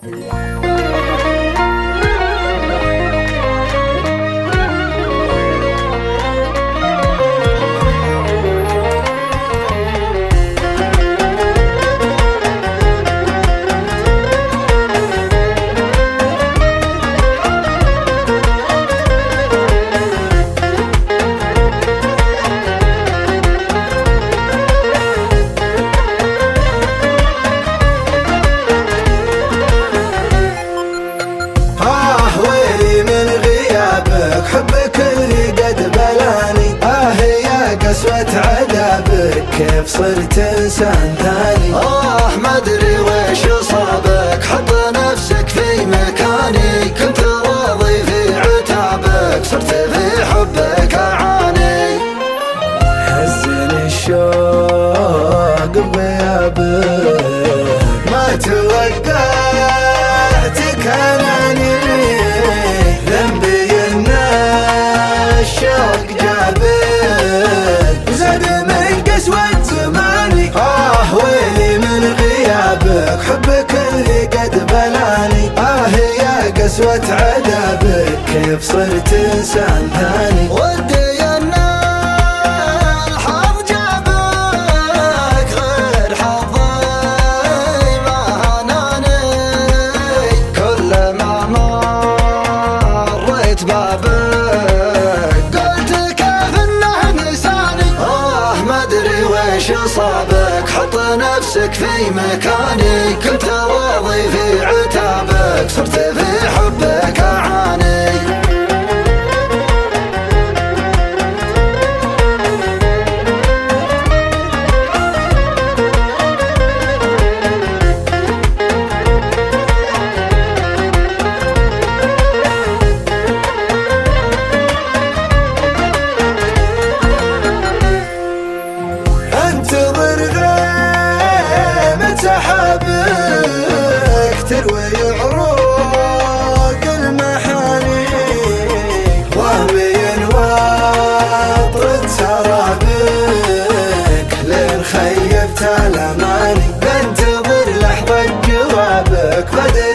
حبك اللي قد بلاني، يا قسوة عذابك كيف صرت انسان ثاني. ما ادري ويش صابك، حط نفسك في مكاني، كنت راضي في عتابك، صرت في حبك اعاني. حزني الشوق بغيابك، ما توقعت كانني ذنبي الشوق جابك، زاد من قسوة زماني. ويلي من غيابك، حبك اللي قد بلاني، يا قسوة عذابك كيف صرت انسان ثاني. ودي ان الحظ جابك غير حظي، ما هناني كل ما مريت بابك صابك، حط نفسك في مكاني، كنت راضي في عتابك، صرت في حبك اعاني. سحابك تروي عروق المحاني، وهمي واطرد سرابك لين خيبت الاماني. بنتظر لحظة جوابك،